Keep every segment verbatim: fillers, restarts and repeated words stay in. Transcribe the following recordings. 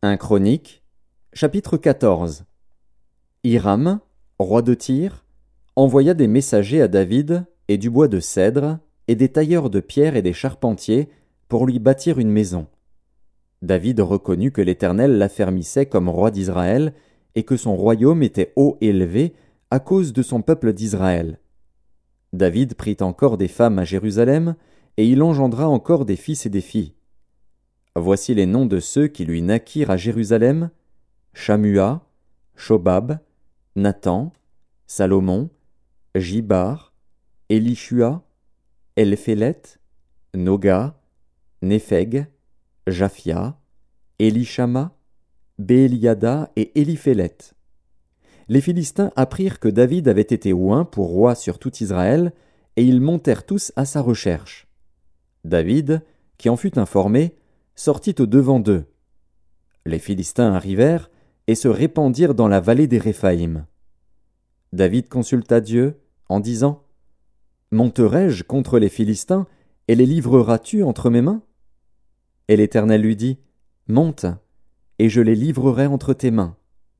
un Chronique, chapitre quatorze. Hiram, roi de Tyr, envoya des messagers à David, et du bois de cèdre, et des tailleurs de pierre et des charpentiers, pour lui bâtir une maison. David reconnut que l'Éternel l'affermissait comme roi d'Israël, et que son royaume était haut élevé à cause de son peuple d'Israël. David prit encore des femmes à Jérusalem, et il engendra encore des fils et des filles. Voici les noms de ceux qui lui naquirent à Jérusalem: Shammua, Shobab, Nathan, Salomon, Jibar, Élishua, Elphélet, Noga, Népheg, Japhia, Élishama, Bééliada et Éliphélet. Les Philistins apprirent que David avait été oint pour roi sur tout Israël, et ils montèrent tous à sa recherche. David, qui en fut informé, sortit au devant d'eux. Les Philistins arrivèrent et se répandirent dans la vallée des Réphaïm. David consulta Dieu en disant: Monterai-je contre les Philistins et les livreras-tu entre mes mains? Et l'Éternel lui dit: Monte, et je les livrerai entre tes mains.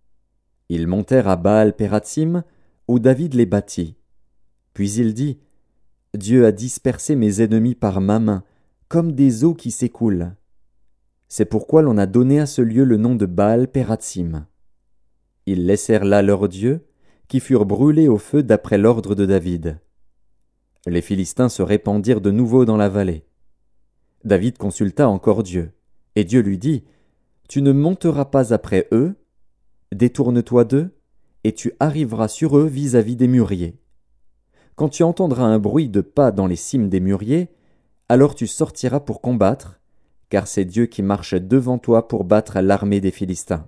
Ils montèrent à Baal-Pératsim, où David les battit. Puis il dit: Dieu a dispersé mes ennemis par ma main, comme des eaux qui s'écoulent. C'est pourquoi l'on a donné à ce lieu le nom de Baal-Pératsim. Ils laissèrent là leurs dieux, qui furent brûlés au feu d'après l'ordre de David. Les Philistins se répandirent de nouveau dans la vallée. David consulta encore Dieu, et Dieu lui dit: Tu ne monteras pas après eux, détourne-toi d'eux, et tu arriveras sur eux vis-à-vis des mûriers. Quand tu entendras un bruit de pas dans les cimes des mûriers, alors tu sortiras pour combattre, car c'est Dieu qui marche devant toi pour battre l'armée des Philistins.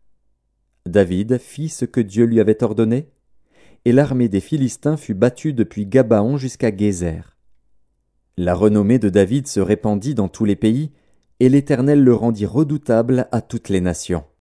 David fit ce que Dieu lui avait ordonné, et l'armée des Philistins fut battue depuis Gabaon jusqu'à Gézer. La renommée de David se répandit dans tous les pays, et l'Éternel le rendit redoutable à toutes les nations.